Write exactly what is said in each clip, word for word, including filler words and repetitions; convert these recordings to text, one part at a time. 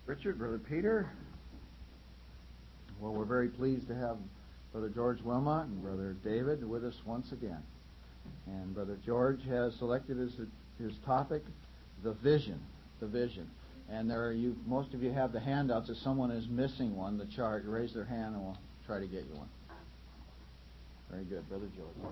Richard, Brother Peter. Well, we're very pleased to have Brother George Wilmot and Brother David with us once again. And Brother George has selected his, his topic, the vision. The vision. And there are you. Most of you have the handouts. If someone is missing one, the chart, raise their hand and we'll try to get you one. Very good, Brother George.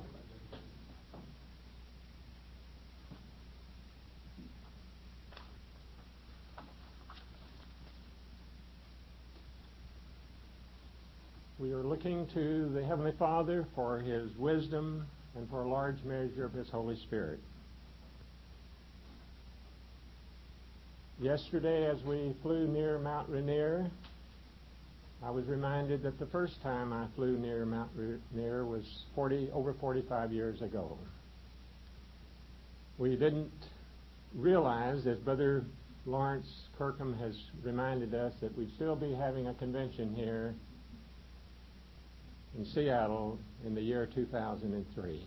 We are looking to the Heavenly Father for His wisdom and for a large measure of His Holy Spirit. Yesterday, as we flew near Mount Rainier, I was reminded that the first time I flew near Mount Rainier was forty, over forty-five years ago. We didn't realize, as Brother Lawrence Kirkham has reminded us, that we'd still be having a convention here in Seattle in the year two thousand three.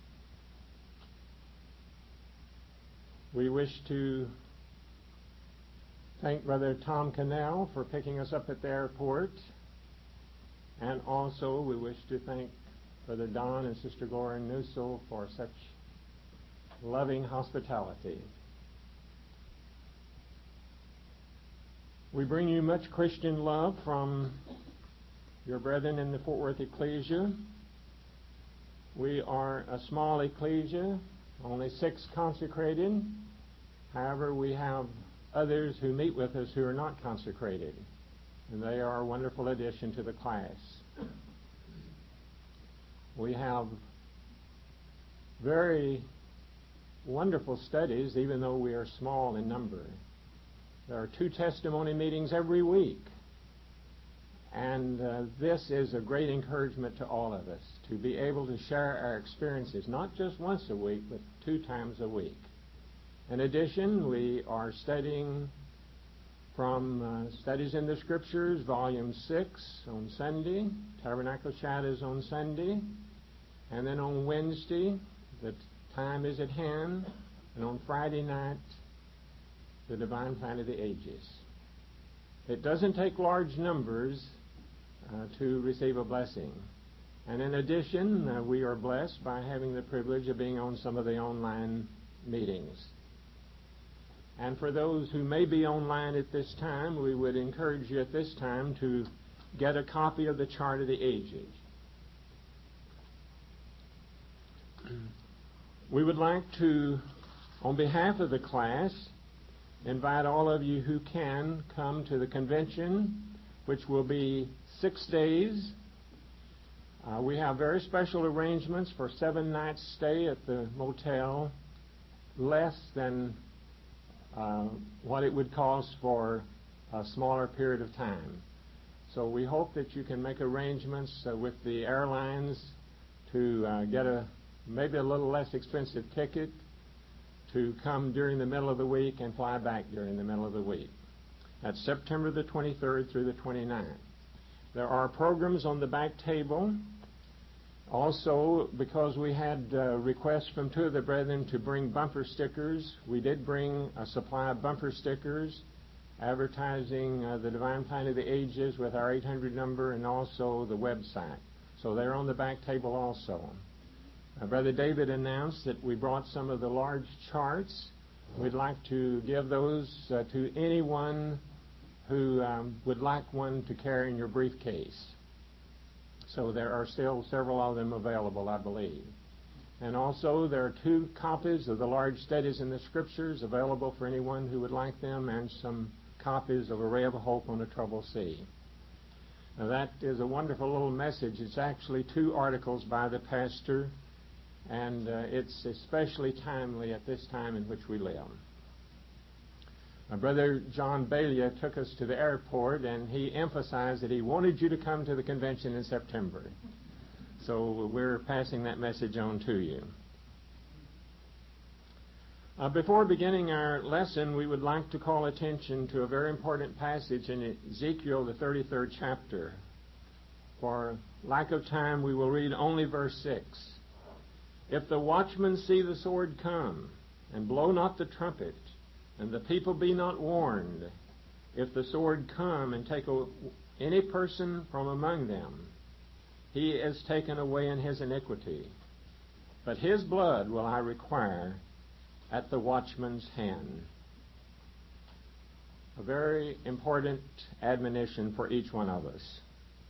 We wish to thank Brother Tom Cannell for picking us up at the airport, and also we wish to thank Brother Don and Sister Goran Nusel for such loving hospitality. We bring you much Christian love from your brethren in the Fort Worth Ecclesia. We are a small ecclesia, only six consecrated. However, we have others who meet with us who are not consecrated, and they are a wonderful addition to the class. We have very wonderful studies, even though we are small in number. There are two testimony meetings every week. And uh, this is a great encouragement to all of us, to be able to share our experiences, not just once a week, but two times a week. In addition, we are studying from uh, Studies in the Scriptures, Volume six on Sunday, Tabernacle Shadows on Sunday, and then on Wednesday, the time is at hand, and on Friday night, the Divine Plan of the Ages. It doesn't take large numbers uh, to receive a blessing. And in addition, uh, we are blessed by having the privilege of being on some of the online meetings. And for those who may be online at this time, we would encourage you at this time to get a copy of the Chart of the Ages. We would like to, on behalf of the class, invite all of you who can come to the convention, which will be six days. Uh, we have very special arrangements for seven nights stay at the motel, less than uh, what it would cost for a smaller period of time. So we hope that you can make arrangements uh, with the airlines to uh, get a maybe a little less expensive ticket to come during the middle of the week and fly back during the middle of the week. That's September the twenty-third through the twenty-ninth. There are programs on the back table. Also, because we had uh, requests from two of the brethren to bring bumper stickers, we did bring a supply of bumper stickers advertising uh, the Divine Plan of the Ages with our eight hundred number and also the website. So they're on the back table also. Uh, Brother David announced that we brought some of the large charts. We'd like to give those uh, to anyone who um, would like one to carry in your briefcase. So there are still several of them available, I believe. And also there are two copies of the large Studies in the Scriptures available for anyone who would like them, and some copies of A Ray of Hope on a Troubled Sea. Now that is a wonderful little message. It's actually two articles by the pastor, and uh, it's especially timely at this time in which we live. My brother John Bailey took us to the airport, and he emphasized that he wanted you to come to the convention in September. So we're passing that message on to you. Uh, before beginning our lesson, we would like to call attention to a very important passage in Ezekiel, the thirty-third chapter. For lack of time, we will read only verse six. If the watchman see the sword come, and blow not the trumpet, and the people be not warned, if the sword come and take a, any person from among them, he is taken away in his iniquity. But his blood will I require at the watchman's hand. A very important admonition for each one of us.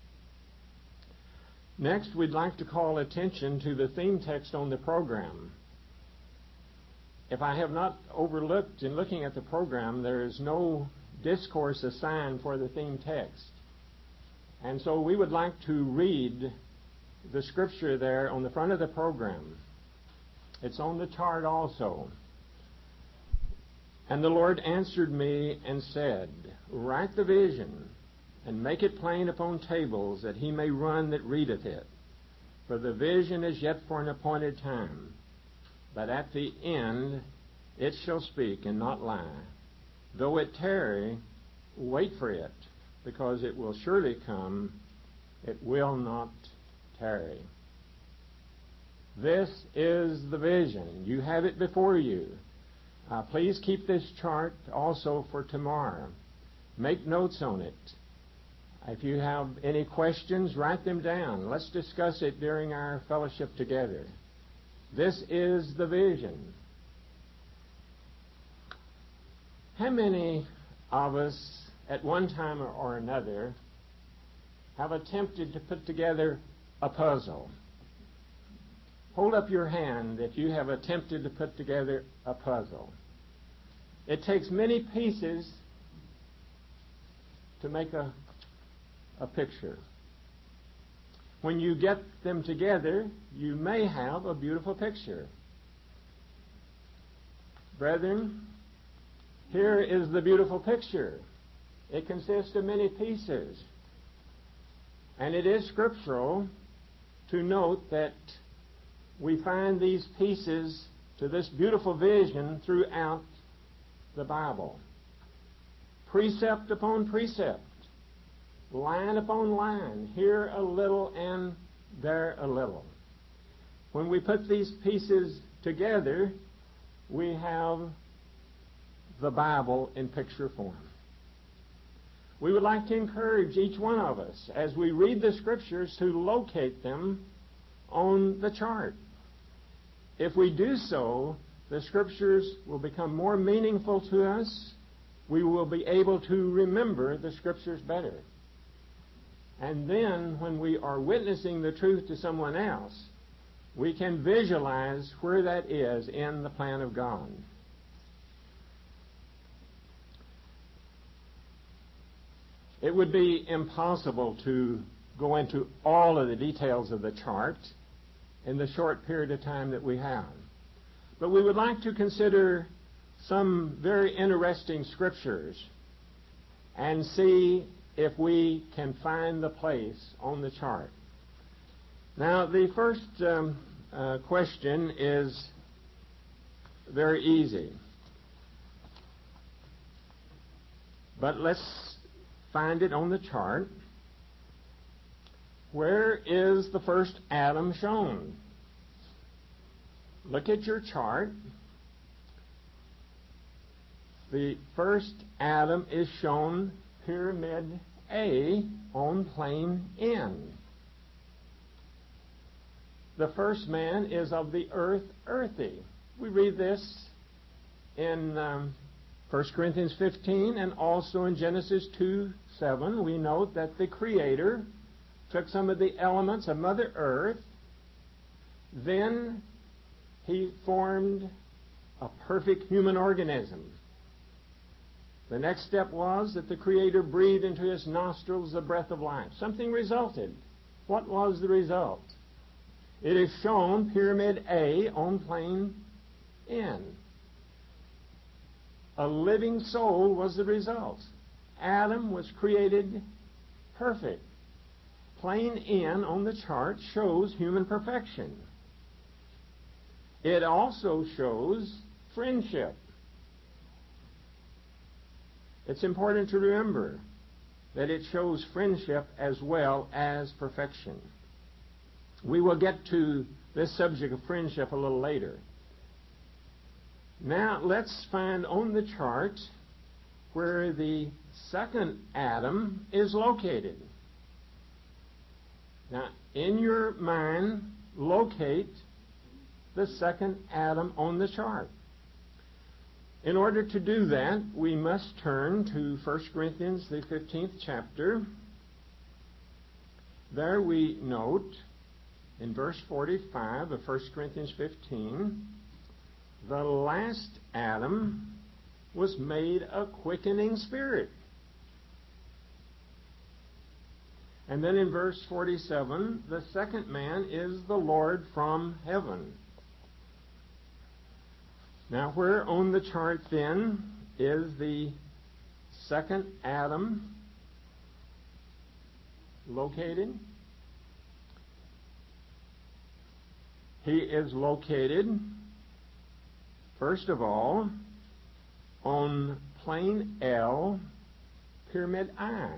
Next, we'd like to call attention to the theme text on the program. If I have not overlooked in looking at the program, there is no discourse assigned for the theme text. And so we would like to read the scripture there on the front of the program. It's on the chart also. And the Lord answered me and said, Write the vision, and make it plain upon tables, that he may run that readeth it. For the vision is yet for an appointed time, but at the end it shall speak and not lie. Though it tarry, wait for it, because it will surely come, it will not tarry. This is the vision. You have it before you. Uh, please keep this chart also for tomorrow. Make notes on it. If you have any questions, write them down. Let's discuss it during our fellowship together. This is the vision. How many of us at one time or another have attempted to put together a puzzle? Hold up your hand if you have attempted to put together a puzzle. It takes many pieces to make a, a picture. When you get them together, you may have a beautiful picture. Brethren, here is the beautiful picture. It consists of many pieces. And it is scriptural to note that we find these pieces to this beautiful vision throughout the Bible. Precept upon precept, line upon line, here a little and there a little. When we put these pieces together, we have the Bible in picture form. We would like to encourage each one of us, as we read the Scriptures, to locate them on the chart. If we do so, the Scriptures will become more meaningful to us. We will be able to remember the Scriptures better. And then, when we are witnessing the truth to someone else, we can visualize where that is in the plan of God. It would be impossible to go into all of the details of the chart in the short period of time that we have. But we would like to consider some very interesting scriptures and see if we can find the place on the chart. Now, the first um, uh, question is very easy. But let's find it on the chart. Where is the first Adam shown? Look at your chart. The first Adam is shown pyramid A on plane N. The first man is of the earth, earthy. We read this in um, First Corinthians fifteen, and also in Genesis two seven, we note that the Creator took some of the elements of Mother Earth, then He formed a perfect human organism. The next step was that the Creator breathed into his nostrils the breath of life. Something resulted. What was the result? It is shown pyramid A on plane N. A living soul was the result. Adam was created perfect. Plane N on the chart shows human perfection. It also shows friendship. It's important to remember that it shows friendship as well as perfection. We will get to this subject of friendship a little later. Now, let's find on the chart where the second Adam is located. Now, in your mind, locate the second Adam on the chart. In order to do that, we must turn to First Corinthians, the fifteenth chapter. There we note in verse forty-five of First Corinthians fifteen, the last Adam was made a quickening spirit. And then in verse forty-seven, the second man is the Lord from heaven. Now, where on the chart then is the second Adam located? He is located, first of all, on plane L, pyramid I.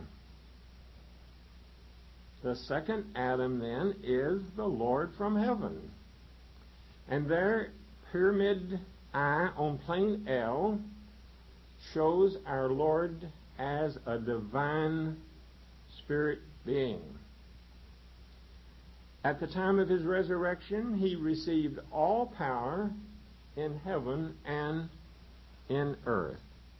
The second Adam, then, is the Lord from heaven. And there, pyramid I on plane L shows our Lord as a divine spirit being. At the time of his resurrection, he received all power in heaven and in earth.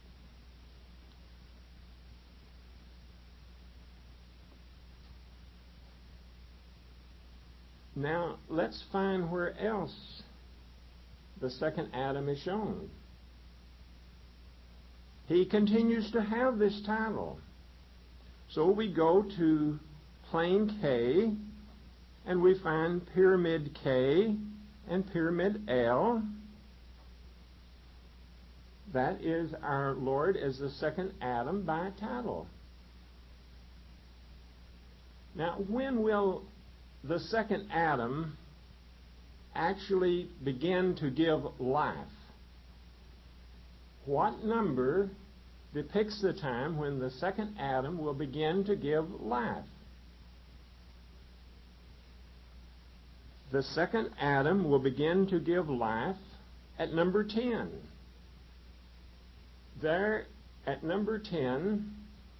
Now, let's find where else the second Adam is shown. He continues to have this title. So we go to plane K, and we find pyramid K and pyramid L. That is our Lord as the second Adam by title. Now, when will the second Adam actually begin to give life? What number depicts the time when the second Adam will begin to give life? The second Adam will begin to give life at number ten. There, at number ten,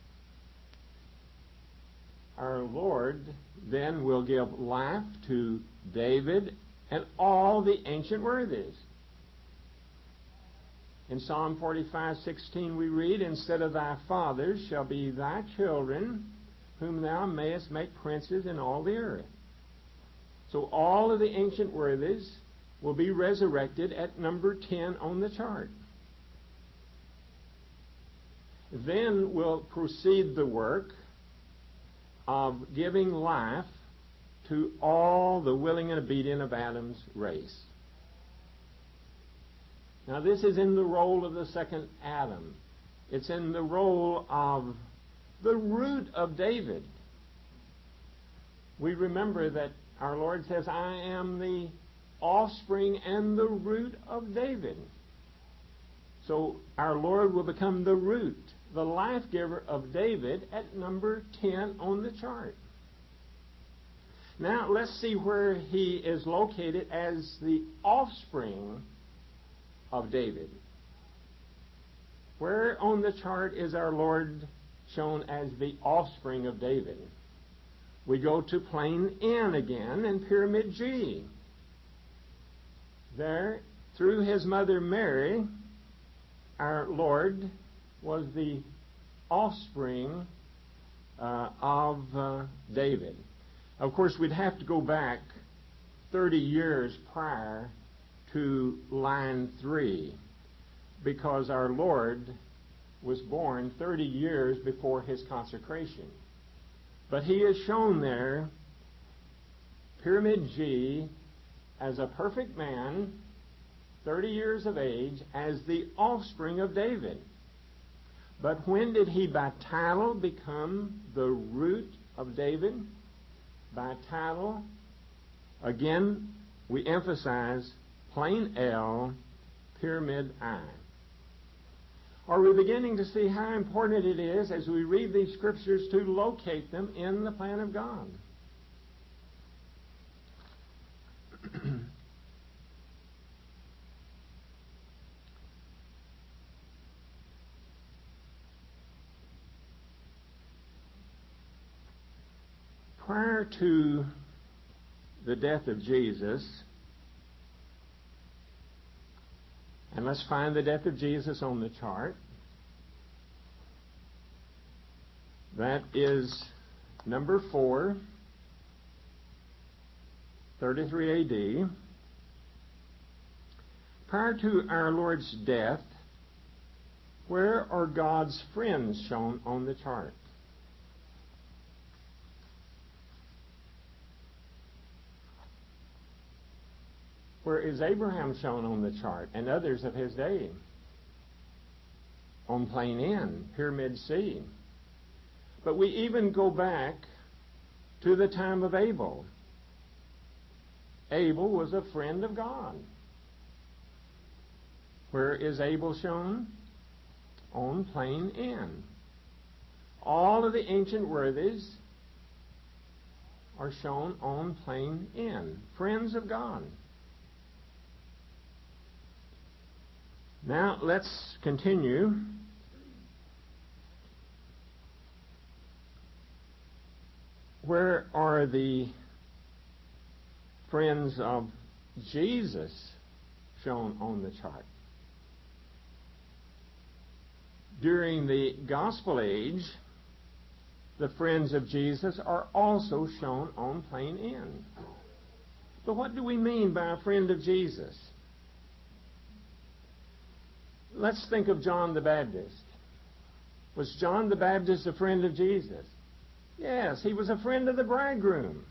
our Lord then will give life to David and all the ancient worthies. In Psalm forty-five sixteen we read, instead of thy fathers shall be thy children, whom thou mayest make princes in all the earth. So all of the ancient worthies will be resurrected at number ten on the chart. Then will proceed the work of giving life to all the willing and obedient of Adam's race. Now, this is in the role of the second Adam. It's in the role of the root of David. We remember that our Lord says, I am the offspring and the root of David. So our Lord will become the root, the life giver of David at number ten on the chart. Now let's see where he is located as the offspring of David. Where on the chart is our Lord shown as the offspring of David? We go to plane N again and pyramid G. There, through his mother Mary, our Lord was the offspring uh, of uh, David. Of course, we'd have to go back thirty years prior to line three, because our Lord was born thirty years before his consecration. But he is shown there, pyramid G, as a perfect man, thirty years of age, as the offspring of David. But when did he by title become the root of David? By title, again, we emphasize plane L, pyramid I. Are we beginning to see how important it is as we read these scriptures to locate them in the plan of God? prior to the death of Jesus, and let's find the death of Jesus on the chart. That is number four, thirty-three A D. Prior to our Lord's death, where are God's friends shown on the chart? Where is Abraham shown on the chart and others of his day? On Plain N, Pyramid C. But we even go back to the time of Abel. Abel was a friend of God. Where is Abel shown? On Plain N. All of the ancient worthies are shown on Plain N. Friends of God. Now let's continue. Where are the friends of Jesus shown on the chart? During the Gospel age, the friends of Jesus are also shown on Plain N. But what do we mean by a friend of Jesus? Let's think of John the Baptist. Was John the Baptist a friend of Jesus? Yes, he was a friend of the bridegroom.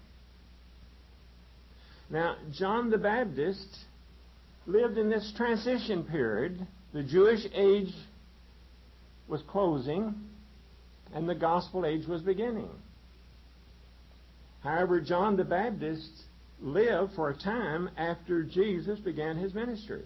Now, John the Baptist lived in this transition period. The Jewish age was closing, and the gospel age was beginning. However, John the Baptist lived for a time after Jesus began his ministry.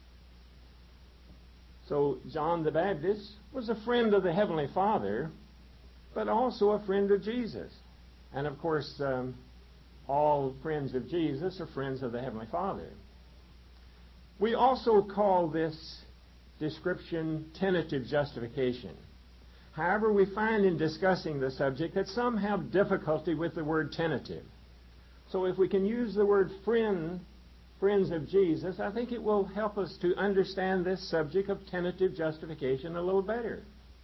So John the Baptist was a friend of the Heavenly Father, but also a friend of Jesus. And of course, um, all friends of Jesus are friends of the Heavenly Father. We also call this description tentative justification. However, we find in discussing the subject that some have difficulty with the word tentative. So if we can use the word friend, friends of Jesus, I think it will help us to understand this subject of tentative justification a little better.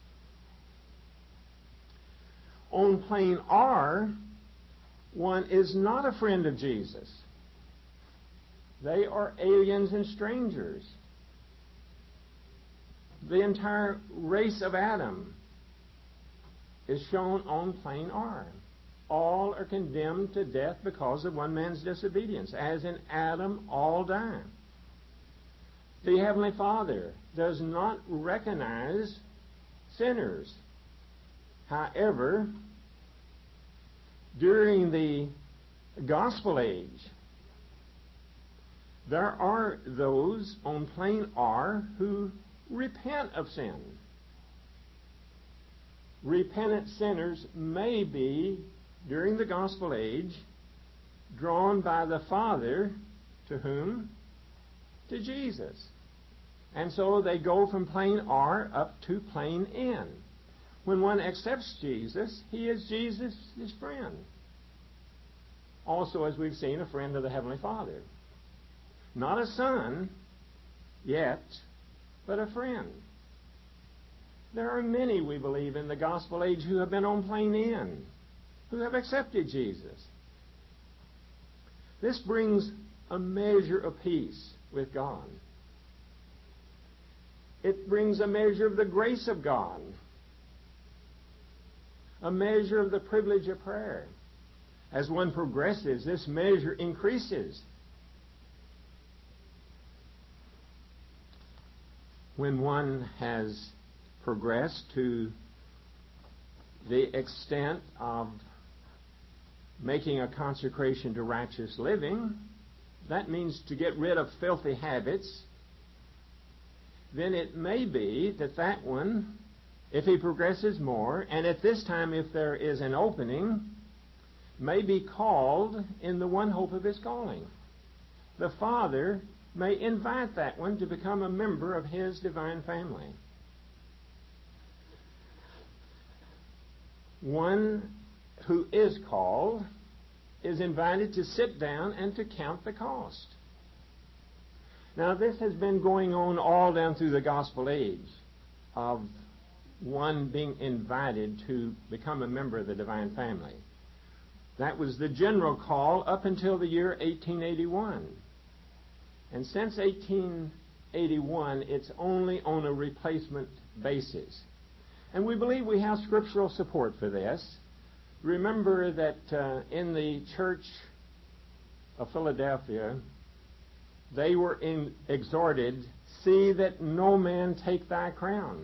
On Plain R, one is not a friend of Jesus. They are aliens and strangers. The entire race of Adam is shown on Plain R. All are condemned to death because of one man's disobedience. As in Adam, all die. The Heavenly Father does not recognize sinners. However, during the Gospel age, there are those on Plain R who repent of sin. Repentant sinners may be, during the Gospel age, drawn by the Father to whom? To Jesus. And so they go from Plain R up to Plain N. When one accepts Jesus, he is Jesus' friend. Also, as we've seen, a friend of the Heavenly Father. Not a son yet, but a friend. There are many, we believe, in the Gospel age who have been on Plain N, who have accepted Jesus. This brings a measure of peace with God. It brings a measure of the grace of God, a measure of the privilege of prayer. As one progresses, this measure increases. When one has progressed to the extent of making a consecration to righteous living, that means to get rid of filthy habits, then it may be that that one, if he progresses more, and at this time if there is an opening, may be called in the one hope of his calling. The Father may invite that one to become a member of his divine family. One who is called is invited to sit down and to count the cost. Now, this has been going on all down through the gospel age of one being invited to become a member of the divine family. That was the general call up until the year eighteen eighty-one. And since eighteen eighty-one, it's only on a replacement basis. And we believe we have scriptural support for this. Remember that uh, in the church of Philadelphia, they were in, exhorted, "See that no man take thy crown."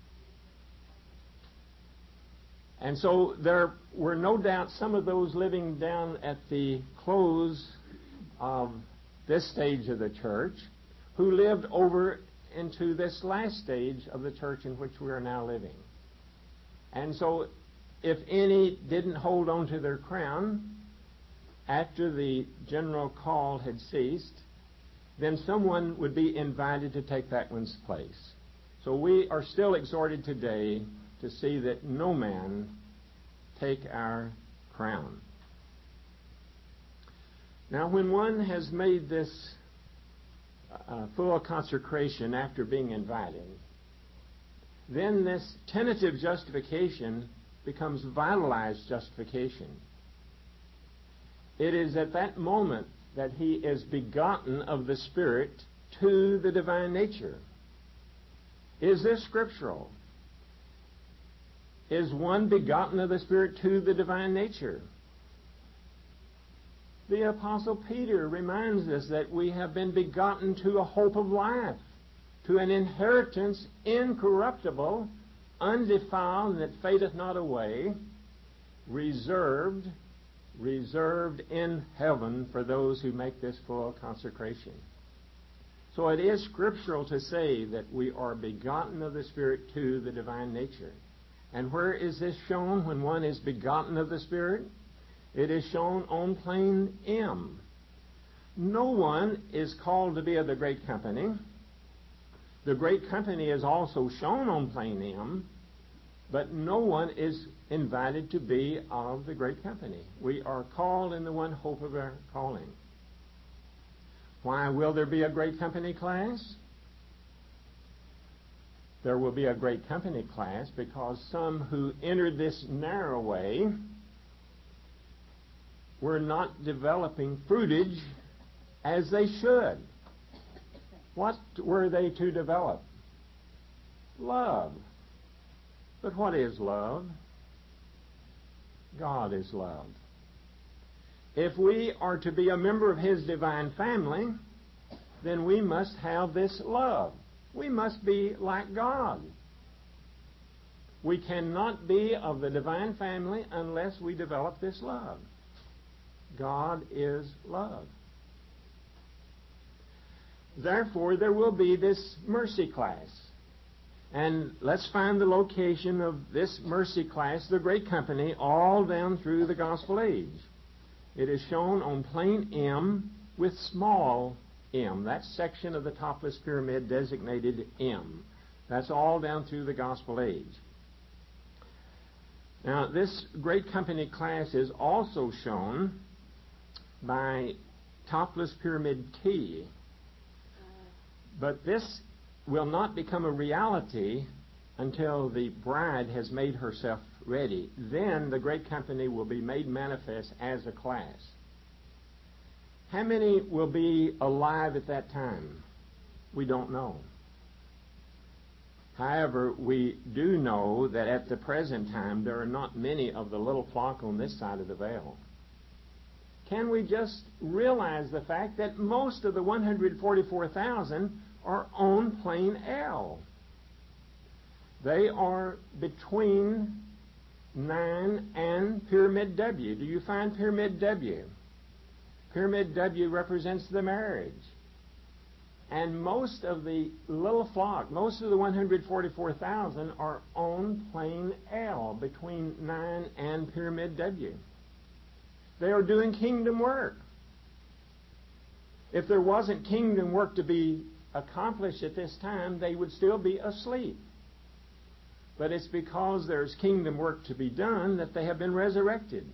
And so there were no doubt some of those living down at the close of this stage of the church who lived over into this last stage of the church in which we are now living. And so if any didn't hold on to their crown after the general call had ceased, then someone would be invited to take that one's place. So we are still exhorted today to see that no man take our crown. Now, when one has made this uh, full consecration after being invited, then this tentative justification becomes vitalized justification. It is at that moment that he is begotten of the Spirit to the divine nature. Is this scriptural? Is one begotten of the Spirit to the divine nature? The Apostle Peter reminds us that we have been begotten to a hope of life, to an inheritance incorruptible, undefiled, that fadeth not away, reserved, reserved in heaven for those who make this full consecration. So it is scriptural to say that we are begotten of the Spirit to the divine nature. And where is this shown when one is begotten of the Spirit? It is shown on plane M. No one is called to be of the great company. The great company is also shown on plane M, but no one is invited to be of the great company. We are called in the one hope of our calling. Why will there be a great company class? There will be a great company class because some who entered this narrow way were not developing fruitage as they should. What were they to develop? Love. But what is love? God is love. If we are to be a member of His divine family, then we must have this love. We must be like God. We cannot be of the divine family unless we develop this love. God is love. Therefore, there will be this mercy class. And let's find the location of this mercy class, the great company, all down through the gospel age. It is shown on plane M with small M. That section of the topless pyramid designated M. That's all down through the gospel age. Now, this great company class is also shown by topless pyramid T. But this will not become a reality until the bride has made herself ready. Then the great company will be made manifest as a class. How many will be alive at that time? We don't know. However, we do know that at the present time there are not many of the little flock on this side of the veil. Can we just realize the fact that most of the one hundred forty-four thousand are on plane L? They are between nine and Pyramid W. Do you find Pyramid W? Pyramid W represents the marriage. And most of the little flock, most of the one hundred forty-four thousand are on plane L, between nine and Pyramid W. They are doing kingdom work. If there wasn't kingdom work to be accomplished at this time, they would still be asleep. But it's because there's kingdom work to be done that they have been resurrected.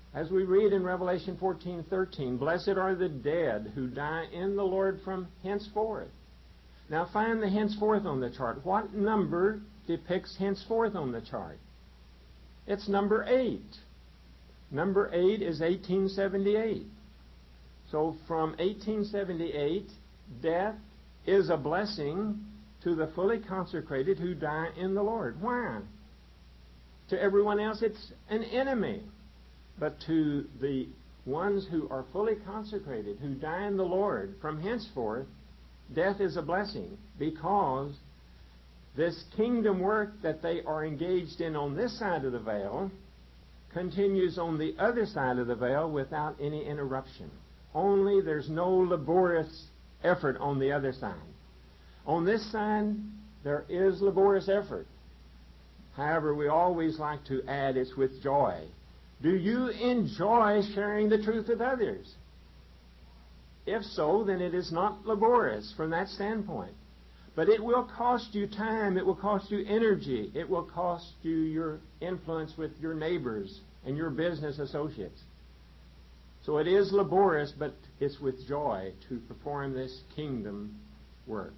As we read in Revelation fourteen thirteen, blessed are the dead who die in the Lord from henceforth. Now find the henceforth on the chart. What number depicts henceforth on the chart? It's number eight. Number eight is eighteen seventy-eight. So from eighteen seventy-eight, death is a blessing to the fully consecrated who die in the Lord. Why? To everyone else, it's an enemy. But to the ones who are fully consecrated, who die in the Lord, from henceforth, death is a blessing, because this kingdom work that they are engaged in on this side of the veil continues on the other side of the veil without any interruption. Only there's no laborious effort on the other side. On this side, there is laborious effort. However, we always like to add, it's with joy. Do you enjoy sharing the truth with others? If so, then it is not laborious from that standpoint. But it will cost you time, it will cost you energy, it will cost you your influence with your neighbors and your business associates. So it is laborious, but it's with joy to perform this kingdom work.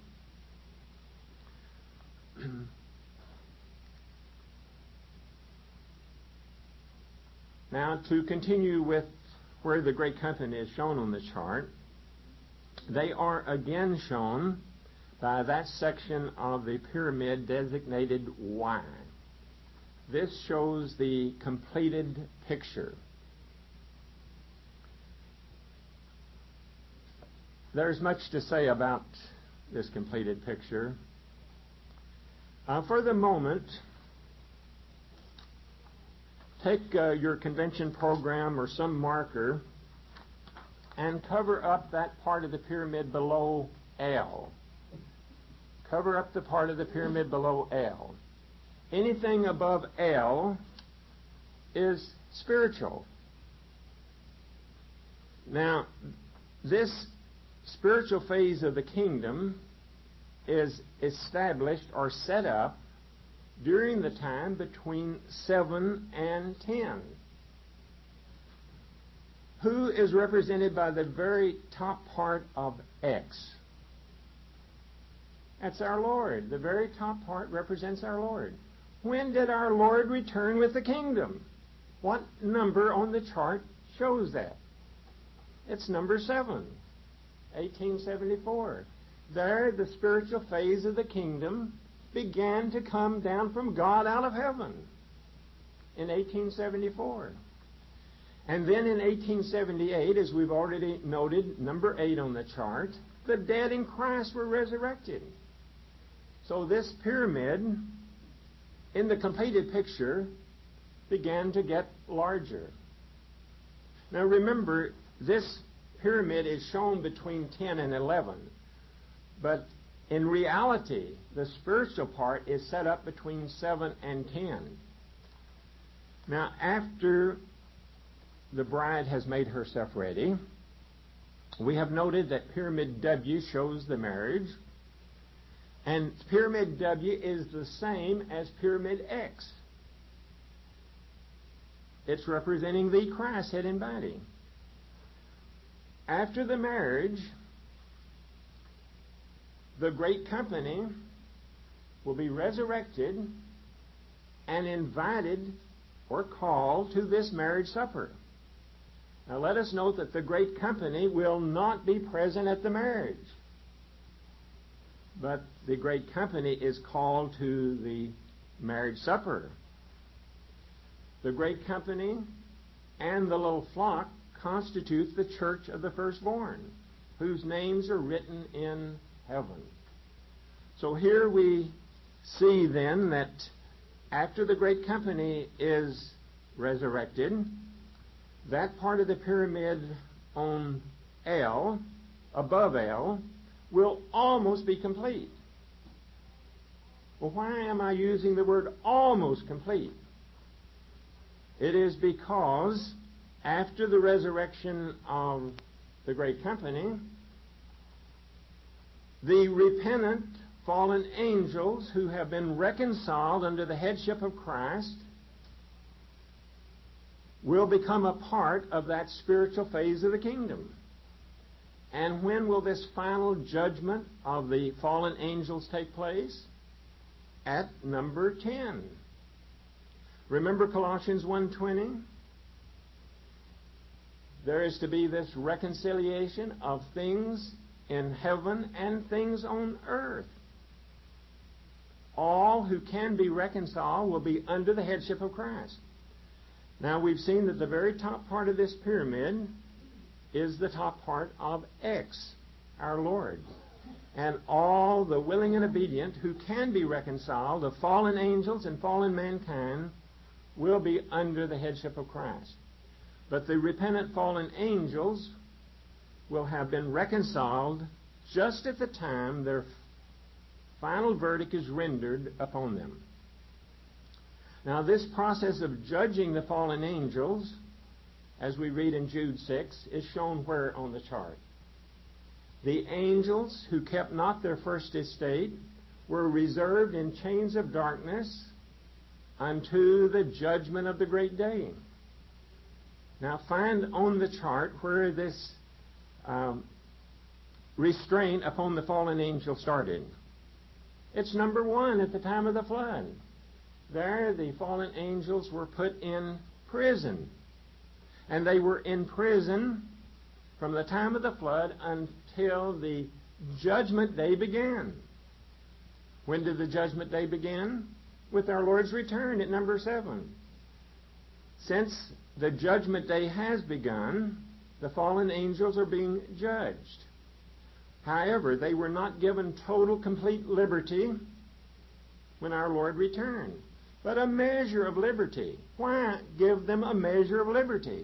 Now, to continue with where the great company is shown on the chart, they are again shown by that section of the pyramid designated Y. This shows the completed picture. There's much to say about this completed picture. Uh, for the moment, take uh, your convention program or some marker and cover up that part of the pyramid below L. Cover up the part of the pyramid below L. Anything above L is spiritual. Now, this spiritual phase of the kingdom is established or set up during the time between seven and ten. Who is represented by the very top part of X? That's our Lord. The very top part represents our Lord. When did our Lord return with the kingdom? What number on the chart shows that? It's number seven, eighteen seventy-four. There, the spiritual phase of the kingdom began to come down from God out of heaven in eighteen seventy-four. And then in eighteen seventy-eight, as we've already noted, number eight on the chart, the dead in Christ were resurrected. So this pyramid, in the completed picture, began to get larger. Now remember, this pyramid is shown between ten and eleven. But in reality, the spiritual part is set up between seven and ten. Now, after the bride has made herself ready, we have noted that Pyramid W shows the marriage, and Pyramid W is the same as Pyramid X. It's representing the Christ, head and body. After the marriage, the great company will be resurrected and invited or called to this marriage supper. Now let us note that the great company will not be present at the marriage, but the great company is called to the marriage supper. The great company and the little flock constitutes the church of the firstborn, whose names are written in heaven. So here we see then that after the great company is resurrected, that part of the pyramid on L, above L, will almost be complete. Well, why am I using the word almost complete? It is because after the resurrection of the great company, the repentant fallen angels who have been reconciled under the headship of Christ will become a part of that spiritual phase of the kingdom. And when will this final judgment of the fallen angels take place? At number ten. Remember Colossians one twenty? There is to be this reconciliation of things in heaven and things on earth. All who can be reconciled will be under the headship of Christ. Now we've seen that the very top part of this pyramid is the top part of X, our Lord. And all the willing and obedient who can be reconciled, the fallen angels and fallen mankind, will be under the headship of Christ. But the repentant fallen angels will have been reconciled just at the time their final verdict is rendered upon them. Now, this process of judging the fallen angels, as we read in Jude six, is shown where on the chart? The angels who kept not their first estate were reserved in chains of darkness unto the judgment of the great day. Now, find on the chart where this um, restraint upon the fallen angel started. It's number one at the time of the flood. There, the fallen angels were put in prison. And they were in prison from the time of the flood until the judgment day began. When did the judgment day begin? With our Lord's return at number seven. Since the judgment day has begun, the fallen angels are being judged. However, they were not given total, complete liberty when our Lord returned, but a measure of liberty. Why give them a measure of liberty?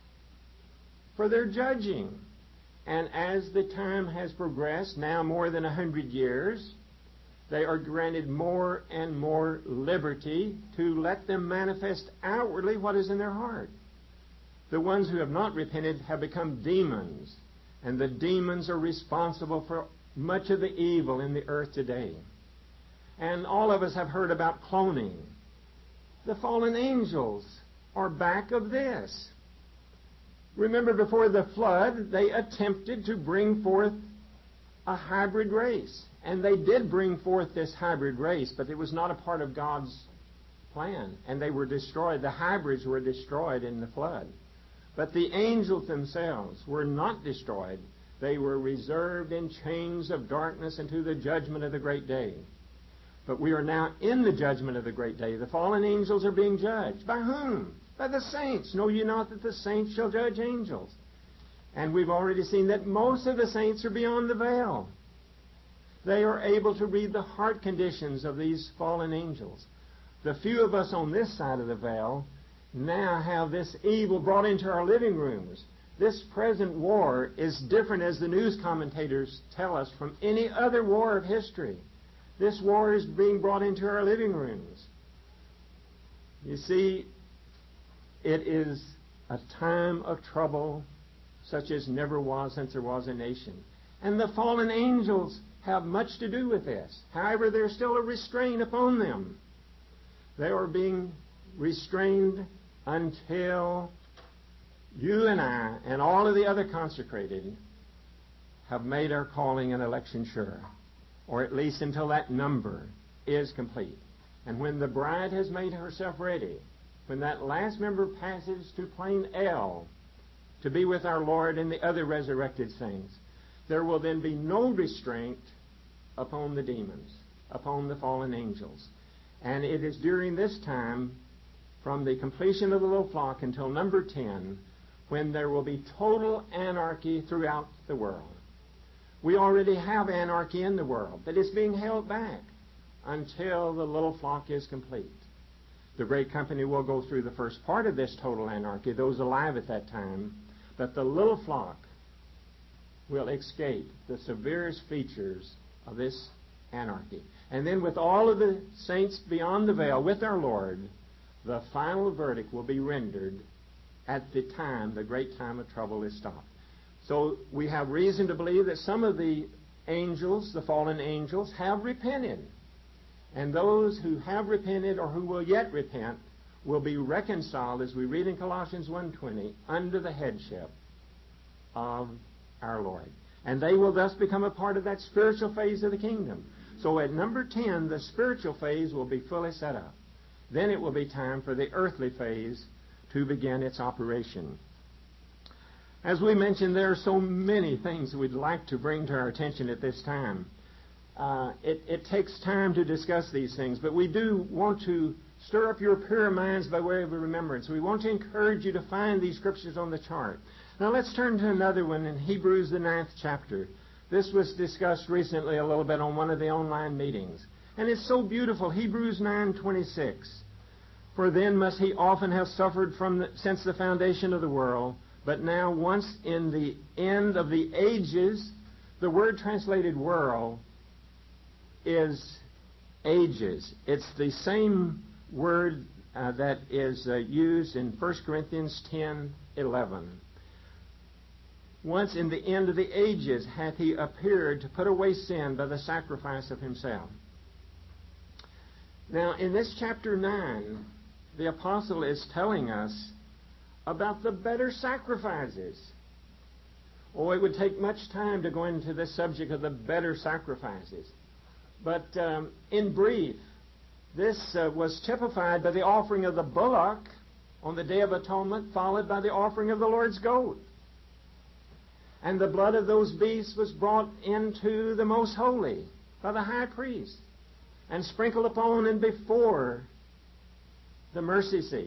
For their judging. And as the time has progressed, now more than a hundred years, they are granted more and more liberty to let them manifest outwardly what is in their heart. The ones who have not repented have become demons, and the demons are responsible for much of the evil in the earth today. And all of us have heard about cloning. The fallen angels are back of this. Remember, before the flood, they attempted to bring forth a hybrid race. And they did bring forth this hybrid race, but it was not a part of God's plan. And they were destroyed. The hybrids were destroyed in the flood. But the angels themselves were not destroyed. They were reserved in chains of darkness unto the judgment of the great day. But we are now in the judgment of the great day. The fallen angels are being judged. By whom? By the saints. Know ye not that the saints shall judge angels? And we've already seen that most of the saints are beyond the veil. They are able to read the heart conditions of these fallen angels. The few of us on this side of the veil now have this evil brought into our living rooms. This present war is different, as the news commentators tell us, from any other war of history. This war is being brought into our living rooms. You see, it is a time of trouble such as never was since there was a nation. And the fallen angels have much to do with this. However, there's still a restraint upon them. They are being restrained until you and I and all of the other consecrated have made our calling and election sure, or at least until that number is complete. And when the bride has made herself ready, when that last member passes to plane L to be with our Lord and the other resurrected saints, there will then be no restraint upon the demons, upon the fallen angels. And it is during this time, from the completion of the little flock until number ten, when there will be total anarchy throughout the world. We already have anarchy in the world, but it's being held back until the little flock is complete. The great company will go through the first part of this total anarchy, those alive at that time, but the little flock will escape the severest features of this anarchy. And then with all of the saints beyond the veil, with our Lord, the final verdict will be rendered at the time, the great time of trouble is stopped. So we have reason to believe that some of the angels, the fallen angels, have repented. And those who have repented or who will yet repent will be reconciled, as we read in Colossians one twenty, under the headship of our Lord. And they will thus become a part of that spiritual phase of the kingdom. So at number ten, the spiritual phase will be fully set up. Then it will be time for the earthly phase to begin its operation. As we mentioned, there are so many things we'd like to bring to our attention at this time. Uh, it, it takes time to discuss these things, but we do want to stir up your pure minds by way of a remembrance. We want to encourage you to find these scriptures on the chart. Now let's turn to another one in Hebrews, the ninth chapter. This was discussed recently a little bit on one of the online meetings. And it's so beautiful. Hebrews nine twenty-six. For then must he often have suffered from the, since the foundation of the world, but now once in the end of the ages, the word translated world is ages. It's the same word uh, that is uh, used in First Corinthians ten eleven. Once in the end of the ages hath he appeared to put away sin by the sacrifice of himself. Now, in this chapter nine, the apostle is telling us about the better sacrifices. Oh, it would take much time to go into this subject of the better sacrifices. But um, in brief, this uh, was typified by the offering of the bullock on the Day of Atonement, followed by the offering of the Lord's goat. And the blood of those beasts was brought into the most holy by the high priest and sprinkled upon and before the mercy seat.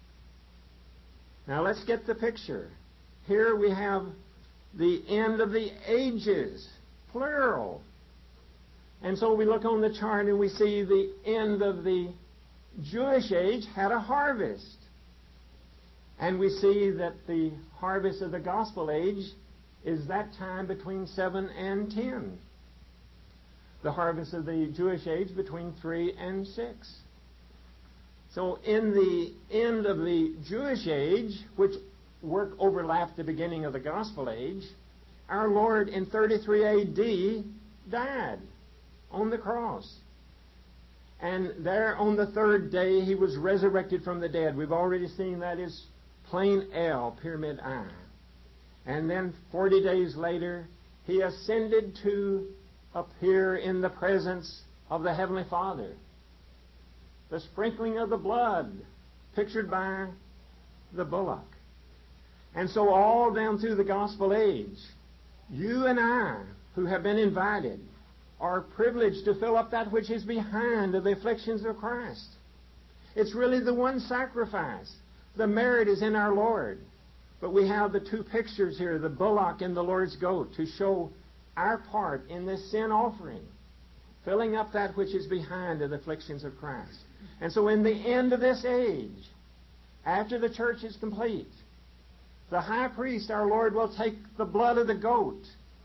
Now let's get the picture. Here we have the end of the ages, plural. And so we look on the chart and we see the end of the Jewish age had a harvest. And we see that the harvest of the gospel age is that time between seven and ten. The harvest of the Jewish age between three and six. So in the end of the Jewish age, which work overlapped the beginning of the gospel age, our Lord in thirty-three A D died on the cross. And there on the third day he was resurrected from the dead. We've already seen that is plain L, pyramid I. And then forty days later, he ascended to appear in the presence of the Heavenly Father. The sprinkling of the blood, pictured by the bullock. And so all down through the gospel age, you and I, who have been invited, are privileged to fill up that which is behind of the afflictions of Christ. It's really the one sacrifice. The merit is in our Lord. But we have the two pictures here, the bullock and the Lord's goat, to show our part in this sin offering, filling up that which is behind of the afflictions of Christ. And so in the end of this age, after the church is complete, the high priest, our Lord, will take the blood of the goat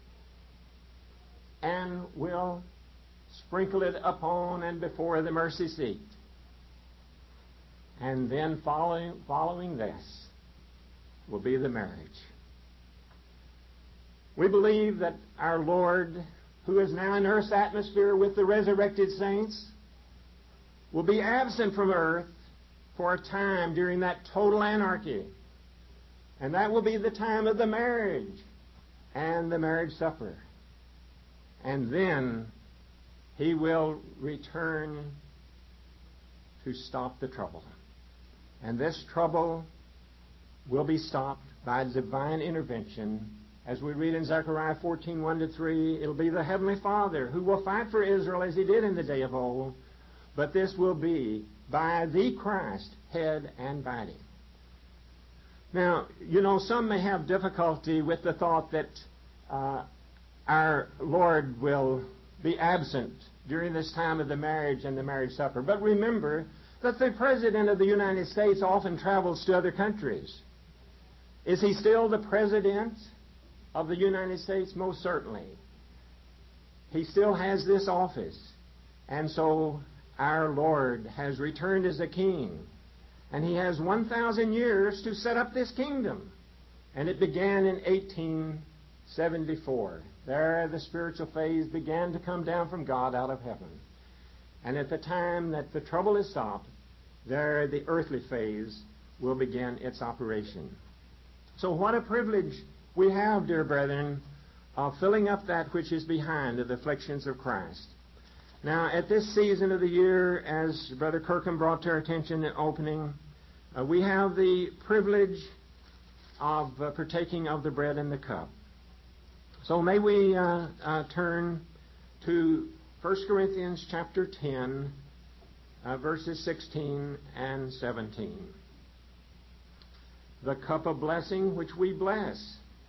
and will sprinkle it upon and before the mercy seat. And then following, following this will be the marriage. We believe that our Lord, who is now in earth's atmosphere with the resurrected saints, will be absent from earth for a time during that total anarchy. And that will be the time of the marriage and the marriage supper. And then he will return to stop the trouble. And this trouble will be stopped by divine intervention. As we read in Zechariah fourteen, one to three, it'll be the Heavenly Father who will fight for Israel as he did in the day of old. But this will be by the Christ, head and body. Now, you know, some may have difficulty with the thought that uh, our Lord will be absent during this time of the marriage and the marriage supper. But remember that the President of the United States often travels to other countries. Is he still the President of the United States? Most certainly. He still has this office. And so our Lord has returned as a king. And he has one thousand years to set up this kingdom. And it began in eighteen seventy-four. There the spiritual phase began to come down from God out of heaven. And at the time that the trouble is stopped, there the earthly phase will begin its operation. So what a privilege we have, dear brethren, of filling up that which is behind of the afflictions of Christ. Now, at this season of the year, as Brother Kirkham brought to our attention in opening, uh, we have the privilege of uh, partaking of the bread and the cup. So may we uh, uh, turn to First Corinthians chapter ten, uh, verses sixteen and seventeen. The cup of blessing which we bless.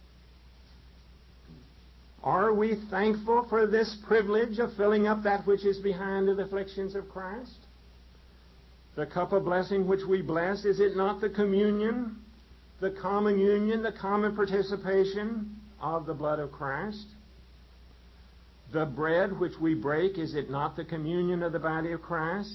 Are we thankful for this privilege of filling up that which is behind the afflictions of Christ? The cup of blessing which we bless, is it not the communion, the common union, the common participation of the blood of Christ? The bread which we break, is it not the communion of the body of Christ?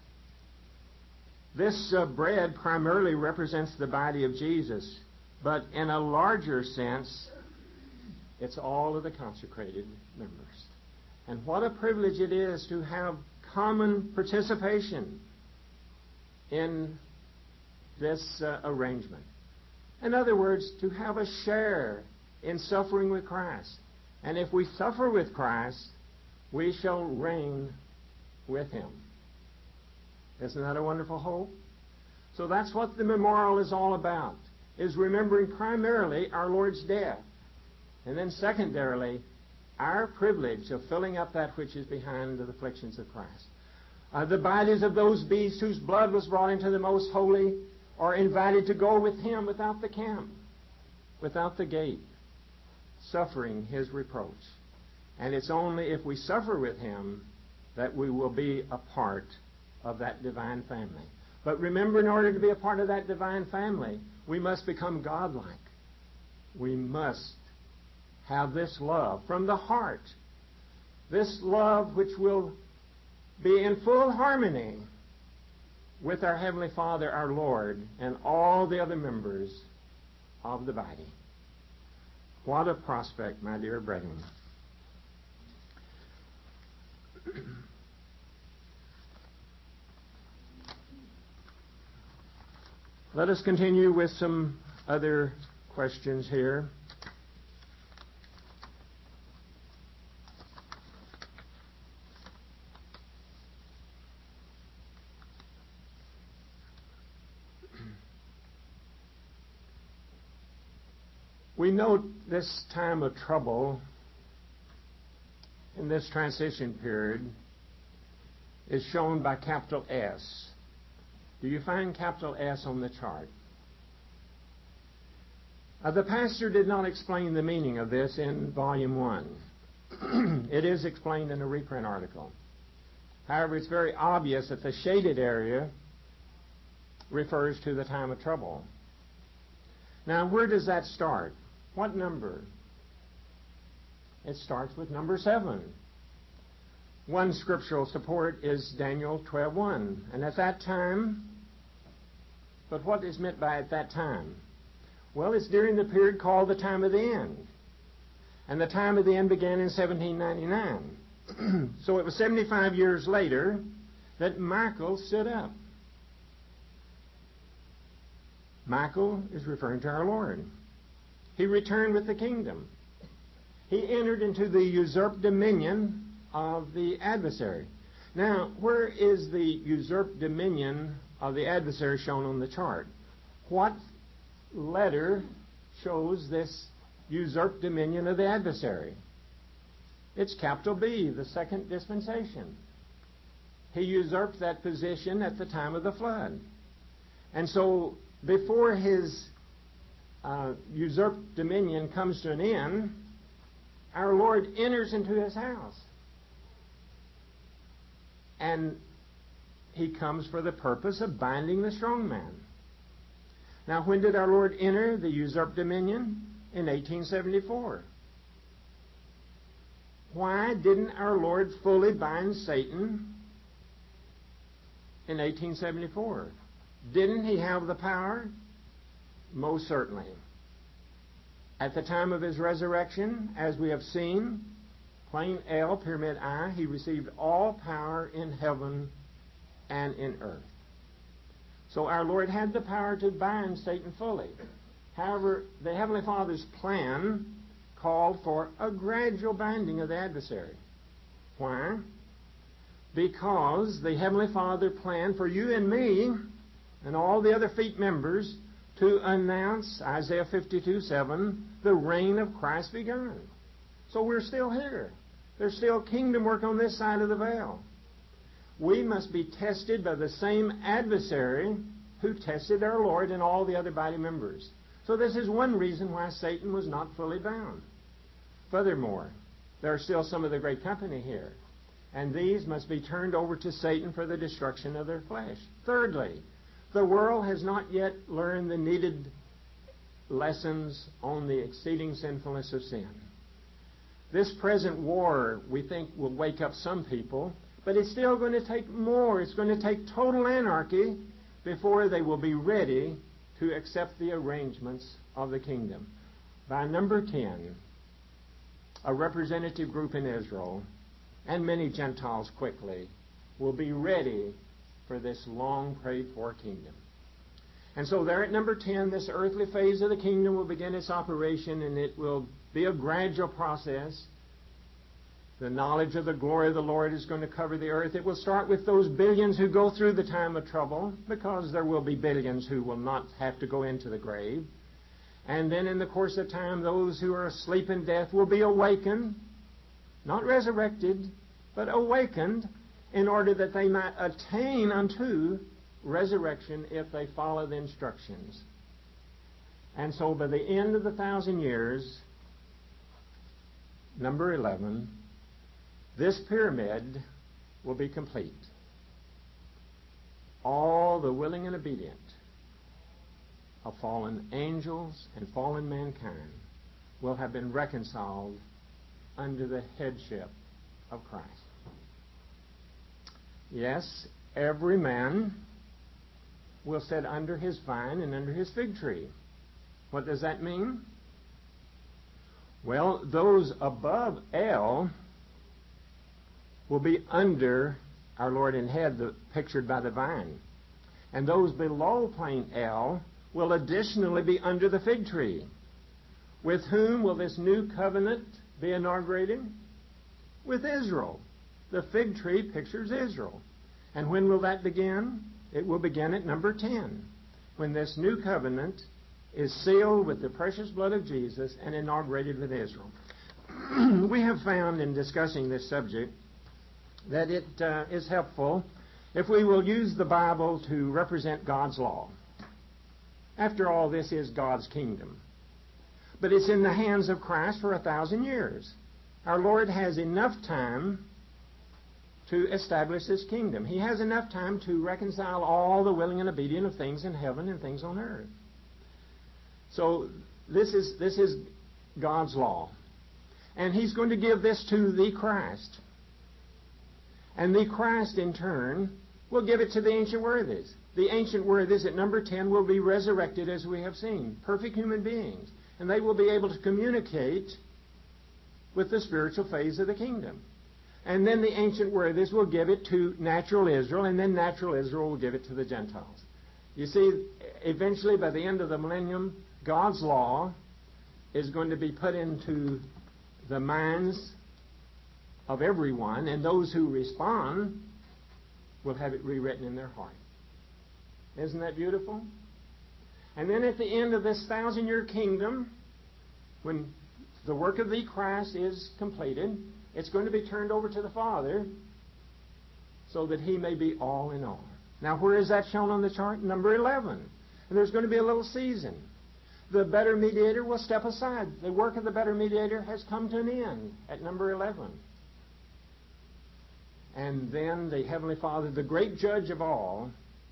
This uh, bread primarily represents the body of Jesus, but in a larger sense, it's all of the consecrated members. And what a privilege it is to have common participation in this uh, arrangement. In other words, to have a share in suffering with Christ. And if we suffer with Christ, we shall reign with Him. Isn't that a wonderful hope? So that's what the memorial is all about, is remembering primarily our Lord's death. And then secondarily, our privilege of filling up that which is behind the afflictions of Christ. Uh, the bodies of those beasts whose blood was brought into the most holy are invited to go with Him without the camp, without the gate, suffering His reproach. And it's only if we suffer with Him that we will be a part of that divine family. But remember, in order to be a part of that divine family, we must become godlike. We must have this love from the heart, this love which will be in full harmony with our Heavenly Father, our Lord, and all the other members of the body. What a prospect, my dear brethren. Let us continue with some other questions here. We note this time of trouble in this transition period is shown by capital S. Do you find capital S on the chart? Uh, the pastor did not explain the meaning of this in volume one. It is explained in a reprint article. However, it's very obvious that the shaded area refers to the time of trouble. Now, where does that start? What number? It starts with number seven. One scriptural support is Daniel twelve one. And at that time, but what is meant by at that time? Well, it's during the period called the time of the end. And the time of the end began in seventeen ninety-nine. So it was seventy-five years later that Michael stood up. Michael is referring to our Lord. He returned with the kingdom. He entered into the usurped dominion of the adversary. Now, where is the usurped dominion of the adversary shown on the chart? What letter shows this usurped dominion of the adversary? It's capital B, the second dispensation. He usurped that position at the time of the flood. And so, before his uh, usurped dominion comes to an end, our Lord enters into His house. And He comes for the purpose of binding the strong man. Now, when did our Lord enter the usurped dominion? In eighteen seventy-four. Why didn't our Lord fully bind Satan in eighteen seventy-four? Didn't He have the power? Most certainly. At the time of His resurrection, as we have seen, plain L, pyramid I, He received all power in heaven and in earth. So our Lord had the power to bind Satan fully. However, the Heavenly Father's plan called for a gradual binding of the adversary. Why? Because the Heavenly Father planned for you and me and all the other feet members to announce Isaiah fifty-two seven, the reign of Christ begun. So we're still here. There's still kingdom work on this side of the veil. We must be tested by the same adversary who tested our Lord and all the other body members. So this is one reason why Satan was not fully bound. Furthermore, there are still some of the great company here, and these must be turned over to Satan for the destruction of their flesh. Thirdly, the world has not yet learned the needed lessons on the exceeding sinfulness of sin. This present war, we think, will wake up some people, but it's still going to take more. It's going to take total anarchy before they will be ready to accept the arrangements of the kingdom. By number ten, a representative group in Israel, and many Gentiles quickly, will be ready for this long prayed-for kingdom. And so there at number ten, this earthly phase of the kingdom will begin its operation, and it will be a gradual process. The knowledge of the glory of the Lord is going to cover the earth. It will start with those billions who go through the time of trouble, because there will be billions who will not have to go into the grave. And then in the course of time, those who are asleep in death will be awakened, not resurrected, but awakened, in order that they might attain unto resurrection if they follow the instructions. And so by the end of the thousand years, number eleven, this pyramid will be complete. All the willing and obedient of fallen angels and fallen mankind will have been reconciled under the headship of Christ. Yes, every man will sit under his vine and under his fig tree. What does that mean? Well, those above El will be under our Lord and head, the, pictured by the vine. And those below plane El will additionally be under the fig tree. With whom will this new covenant be inaugurated? With Israel. The fig tree pictures Israel. And when will that begin? It will begin at number ten, when this new covenant is sealed with the precious blood of Jesus and inaugurated with Israel. We have found in discussing this subject that it uh, is helpful if we will use the Bible to represent God's law. After all, this is God's kingdom. But it's in the hands of Christ for a thousand years. Our Lord has enough time to establish this kingdom. He has enough time to reconcile all the willing and obedient of things in heaven and things on earth. So this is this is God's law. And He's going to give this to the Christ. And the Christ, in turn, will give it to the ancient worthies. The ancient worthies at number ten will be resurrected, as we have seen, perfect human beings. And they will be able to communicate with the spiritual phase of the kingdom. And then the ancient worthies will give it to natural Israel, and then natural Israel will give it to the Gentiles. You see, eventually, by the end of the millennium, God's law is going to be put into the minds of everyone, and those who respond will have it rewritten in their heart. Isn't that beautiful? And then at the end of this thousand-year kingdom, when the work of the Christ is completed, it's going to be turned over to the Father so that He may be all in all. Now, where is that shown on the chart? Number eleven. And there's going to be a little season. The better mediator will step aside. The work of the better mediator has come to an end at number eleven. And then the Heavenly Father, the great judge of all,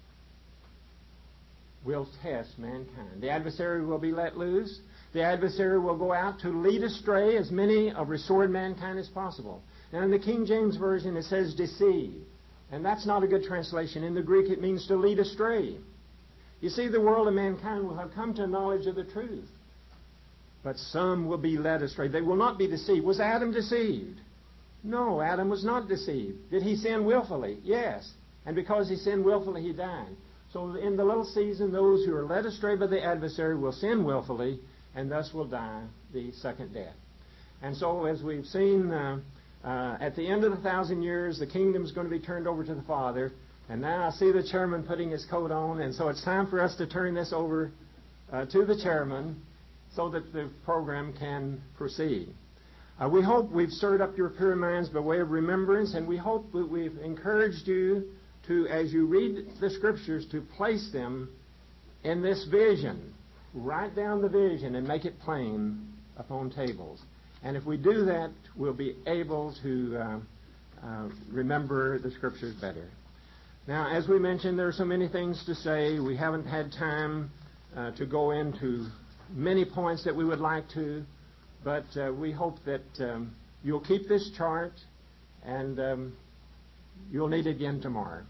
will test mankind. The adversary will be let loose. The adversary will go out to lead astray as many of restored mankind as possible. Now, in the King James Version, it says deceive. And that's not a good translation. In the Greek, it means to lead astray. You see, the world of mankind will have come to a knowledge of the truth. But some will be led astray. They will not be deceived. Was Adam deceived? No, Adam was not deceived. Did he sin willfully? Yes. And because he sinned willfully, he died. So in the little season, those who are led astray by the adversary will sin willfully, and thus will die the second death. And so as we've seen, uh, uh, at the end of the thousand years, the kingdom is going to be turned over to the Father. And now I see the chairman putting his coat on, and so it's time for us to turn this over uh, to the chairman so that the program can proceed. Uh, we hope we've stirred up your pure minds by way of remembrance, and we hope that we've encouraged you to, as you read the Scriptures, to place them in this vision. Write down the vision and make it plain upon tables. And if we do that, we'll be able to uh, uh, remember the Scriptures better. Now, as we mentioned, there are so many things to say. We haven't had time uh, to go into many points that we would like to, but uh, we hope that um, you'll keep this chart, and um, you'll need it again tomorrow.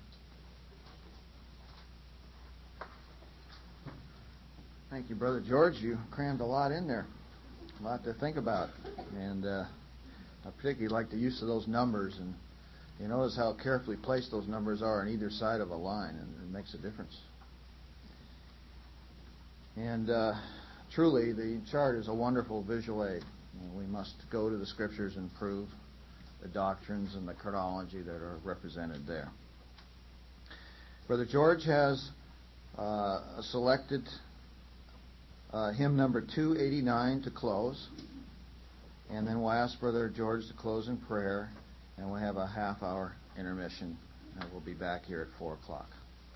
Thank you, Brother George. You crammed a lot in there, a lot to think about. And uh, I particularly like the use of those numbers. And you notice how carefully placed those numbers are on either side of a line, and it makes a difference. And uh, truly, the chart is a wonderful visual aid. You know, we must go to the Scriptures and prove the doctrines and the chronology that are represented there. Brother George has uh, selected Uh, hymn number two eighty-nine to close, and then we'll ask Brother George to close in prayer, and we'll have a half-hour intermission, and we'll be back here at four o'clock.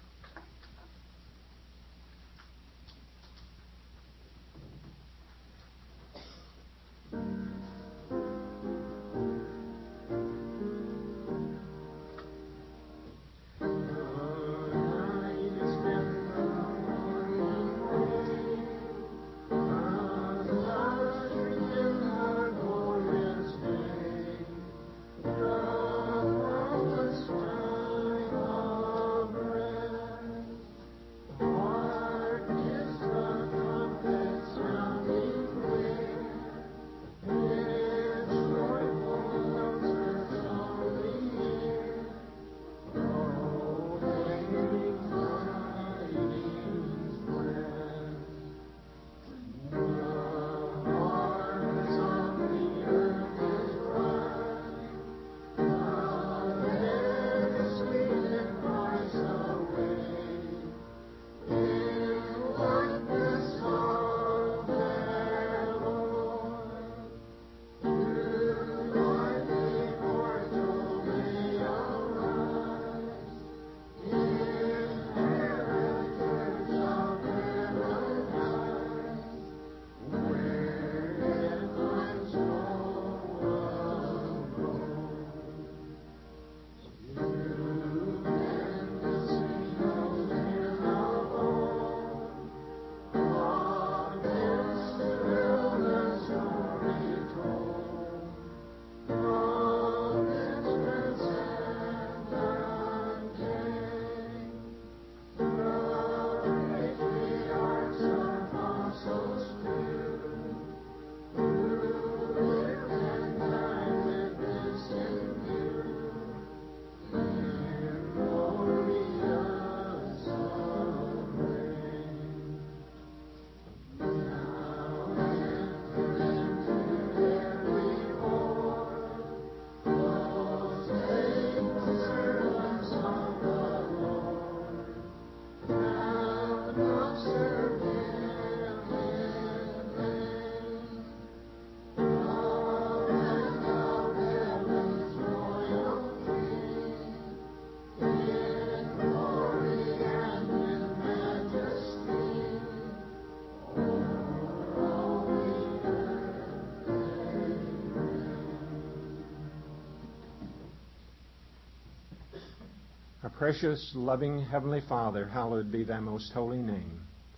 Our precious, loving Heavenly Father, hallowed be thy most holy name.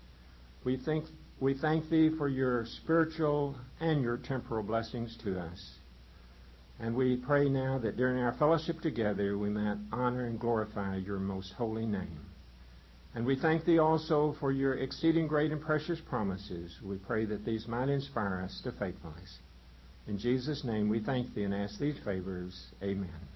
We thank, we thank thee for your spiritual and your temporal blessings to us. And we pray now that during our fellowship together we might honor and glorify your most holy name. And we thank thee also for your exceeding great and precious promises. We pray that these might inspire us to faithfulness. In Jesus' name we thank thee and ask these favors. Amen.